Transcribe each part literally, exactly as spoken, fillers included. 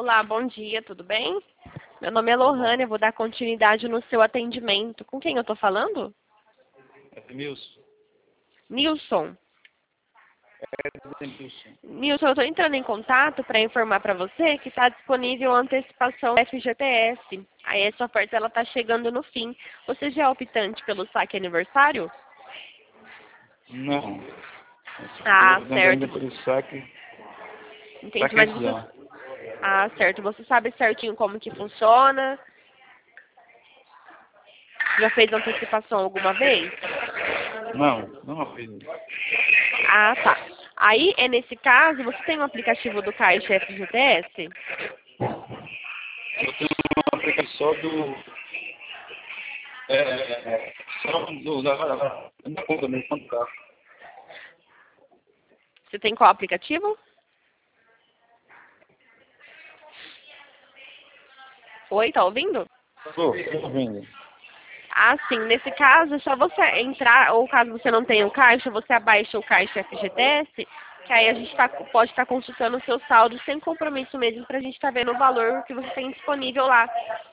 Olá, bom dia, tudo bem? Meu nome é Lohane, eu vou dar continuidade no seu atendimento. Com quem eu estou falando? É Nilson. Nilson. É Nilson. Nilson, eu estou entrando em contato para informar para você que está disponível a antecipação F G T S. Aí essa oferta ela está chegando no fim. Você já é optante pelo saque aniversário? Não. Ah, Eu tô certo. ainda pelo saque. Entendi, mas você... Saquezão. Ah, certo. Você sabe certinho como que funciona? Já fez antecipação alguma vez? Não, não fiz. Ah, tá. Aí, é nesse caso, você tem um aplicativo do Caixa F G T S? Eu tenho uma aplicação só do. É, é, só do. Da, da, da conta mesmo, quanto tá. Você tem qual aplicativo? Oi, tá ouvindo? Tô, tô ouvindo. Ah, sim. Nesse caso, é só você entrar, ou caso você não tenha o Caixa, você abaixa o Caixa F G T S, que aí a gente tá, pode estar consultando o seu saldo sem compromisso mesmo, pra gente estar vendo o valor que você tem disponível lá.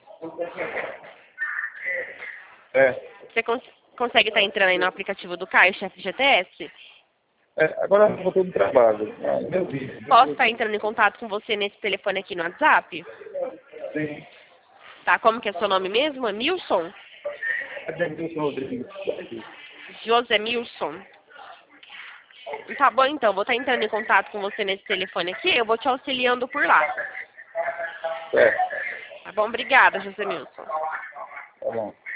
É. Você cons consegue estar entrando aí no aplicativo do Caixa F G T S? É, agora eu voltei do trabalho. Ah, meu Deus. Posso estar entrando em contato com você nesse telefone aqui no WhatsApp? Sim. Tá, como que é seu nome mesmo? É Milson? É Nilson Rodrigues. José Milson. Tá bom, então. Vou estar entrando em contato com você nesse telefone aqui. Eu vou te auxiliando por lá. É. Tá bom? Obrigada, José Milson. Tá bom.